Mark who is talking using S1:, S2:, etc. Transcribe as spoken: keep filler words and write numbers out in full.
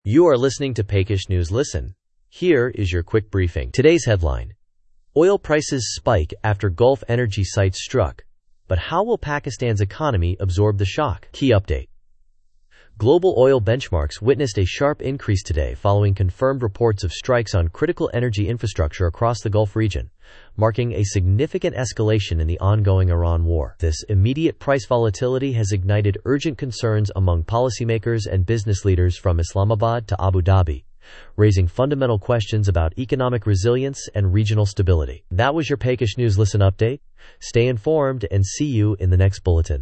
S1: You are listening to Pecos News Listen. Here is your quick briefing. Today's headline: oil prices spike after Gulf energy sites struck. But how will Pakistan's economy absorb the shock? Key update. Global oil benchmarks witnessed a sharp increase today following confirmed reports of strikes on critical energy infrastructure across the Gulf region, marking a significant escalation in the ongoing Iran war. This immediate price volatility has ignited urgent concerns among policymakers and business leaders from Islamabad to Abu Dhabi, raising fundamental questions about economic resilience and regional stability. That was your Pecos News Listen update. Stay informed and see you in the next bulletin.